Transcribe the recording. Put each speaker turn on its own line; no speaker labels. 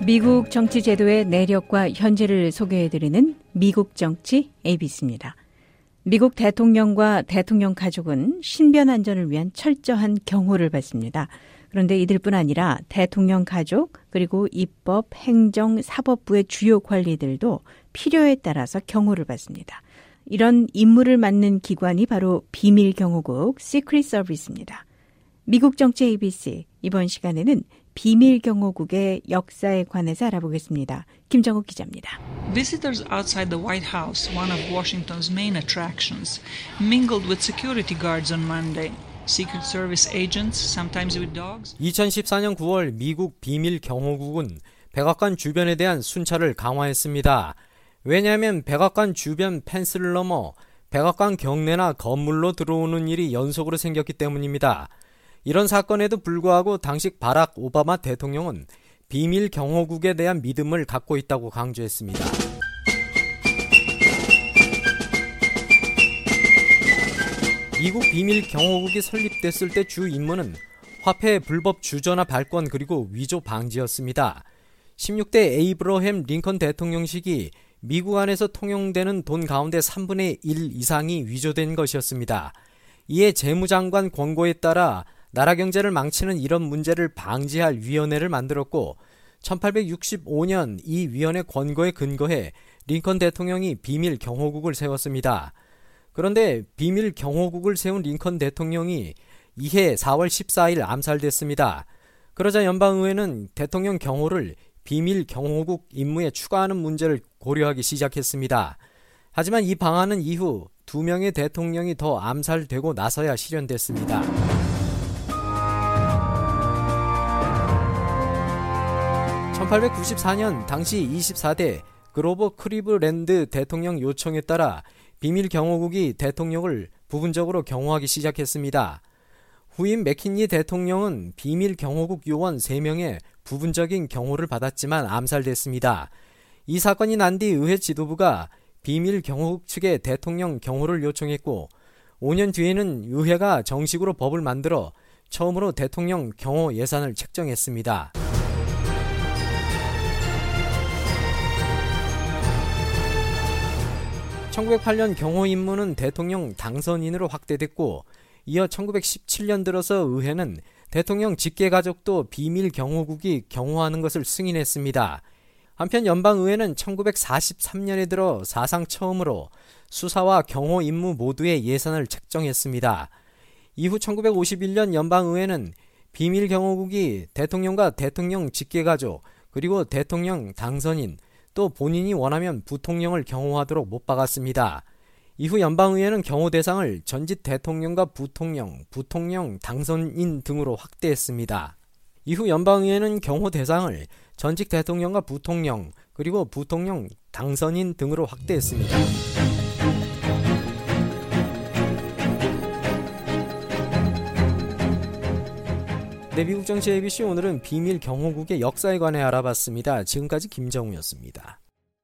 미국 정치 제도의 내력과 현재를 소개해드리는 미국 정치 ABC입니다. 미국 대통령과 대통령 가족은 신변 안전을 위한 철저한 경호를 받습니다. 그런데 이들뿐 아니라 대통령 가족 그리고 입법, 행정, 사법부의 주요 관리들도 필요에 따라서 경호를 받습니다. 이런 임무를 맡는 기관이 바로 비밀경호국 Secret Service입니다. 미국 정치 ABC 이번 시간에는 비밀경호국의 역사에 관해서 알아보겠습니다. 김정욱 기자입니다.
Visitors outside the White House, one of Washington's main attractions, mingled with security guards on Monday. Secret Service agents, sometimes with dogs.
2014년 9월 미국 비밀경호국은 백악관 주변에 대한 순찰을 강화했습니다. 왜냐하면 백악관 주변 펜스를 넘어 백악관 경내나 건물로 들어오는 일이 연속으로 생겼기 때문입니다. 이런 사건에도 불구하고 당시 바락 오바마 대통령은 비밀경호국에 대한 믿음을 갖고 있다고 강조했습니다. 미국 비밀경호국이 설립됐을 때 주 임무는 화폐 불법 주저나 발권 그리고 위조 방지였습니다. 16대 에이브러햄 링컨 대통령 시기 미국 안에서 통용되는 돈 가운데 3분의 1 이상이 위조된 것이었습니다. 이에 재무장관 권고에 따라 나라 경제를 망치는 이런 문제를 방지할 위원회를 만들었고 1865년 이 위원회 권고에 근거해 링컨 대통령이 비밀경호국을 세웠습니다. 그런데 비밀경호국을 세운 링컨 대통령이 이해 4월 14일 암살됐습니다. 그러자 연방의회는 대통령 경호를 비밀경호국 임무에 추가하는 문제를 고려하기 시작했습니다. 하지만 이 방안은 이후 2명의 대통령이 더 암살되고 나서야 실현됐습니다. 1894년 당시 24대 그로버 클리브랜드 대통령 요청에 따라 비밀경호국이 대통령을 부분적으로 경호하기 시작했습니다. 후임 맥킨리 대통령은 비밀경호국 요원 3명의 부분적인 경호를 받았지만 암살됐습니다. 이 사건이 난 뒤 의회 지도부가 비밀경호국 측에 대통령 경호를 요청했고 5년 뒤에는 의회가 정식으로 법을 만들어 처음으로 대통령 경호 예산을 책정했습니다. 1908년 경호 임무는 대통령 당선인으로 확대됐고 이어 1917년 들어서 의회는 대통령 직계가족도 비밀경호국이 경호하는 것을 승인했습니다. 한편 연방의회는 1943년에 들어 사상 처음으로 수사와 경호 임무 모두의 예산을 책정했습니다. 이후 1951년 연방의회는 비밀경호국이 대통령과 대통령 직계가족 그리고 대통령 당선인 또 본인이 원하면 부통령을 경호하도록 못 박았습니다. 이후 연방의회는 경호 대상을 전직 대통령과 부통령, 부통령 당선인 등으로 확대했습니다. 이후 연방의회는 경호 대상을 전직 대통령과 부통령, 그리고 부통령 당선인 등으로 확대했습니다. 네, 미국 정치 ABC 오늘은 비밀경호국의 역사에 관해 알아봤습니다. 지금까지 김정우였습니다.